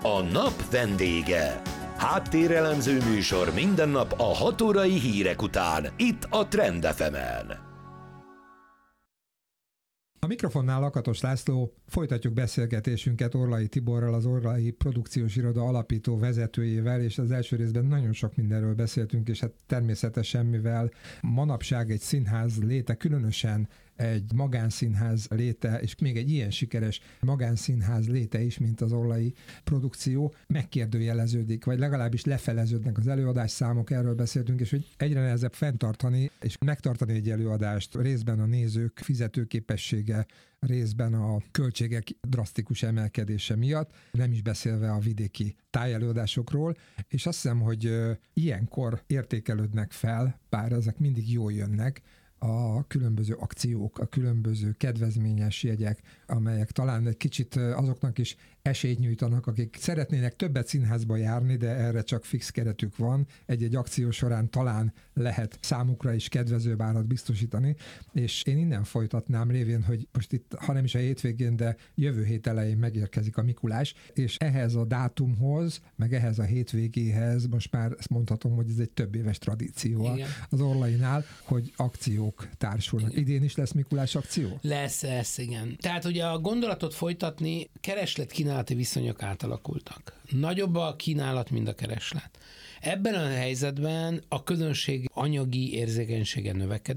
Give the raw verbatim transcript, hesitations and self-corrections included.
A nap vendége. Háttérelemző műsor minden nap a hat órai hírek után, itt a Trend ef emen. A mikrofonnál Lakatos László, folytatjuk beszélgetésünket Orlai Tiborral, az Orlai Produkciós Iroda alapító vezetőjével, és az első részben nagyon sok mindenről beszéltünk, és hát természetesen, mivel manapság egy színház léte, különösen egy magánszínház léte, és még egy ilyen sikeres magánszínház léte is, mint az Orlai Produkció, megkérdőjeleződik, vagy legalábbis lefeleződnek az előadásszámok, erről beszéltünk, és hogy egyre nehezebb fenntartani, és megtartani egy előadást, részben a nézők fizetőképessége, részben a költségek drasztikus emelkedése miatt, nem is beszélve a vidéki tájelőadásokról, és azt hiszem, hogy ilyenkor értékelődnek fel, bár ezek mindig jól jönnek, a különböző akciók, a különböző kedvezményes jegyek, amelyek talán egy kicsit azoknak is esélyt nyújtanak, akik szeretnének többet színházba járni, de erre csak fix keretük van. Egy-egy akció során talán lehet számukra is kedvezőbb árat biztosítani, és én innen folytatnám lévén, hogy most itt, ha nem is a hétvégén, de jövő hét elején megérkezik a Mikulás, és ehhez a dátumhoz, meg ehhez a hétvégéhez most már ezt mondhatom, hogy ez egy több éves tradíció igen. Az Orlainál, hogy akciók társulnak. Igen. Idén is lesz Mikulás akció? Lesz, lesz, igen. Tehát ugye a gondolatot folytatni, kereslet-kínálati viszonyok átalakultak. Nagyobb a kínálat, mint a kereslet. Ebben a helyzetben a közönség anyagi érzékenysége növekedett,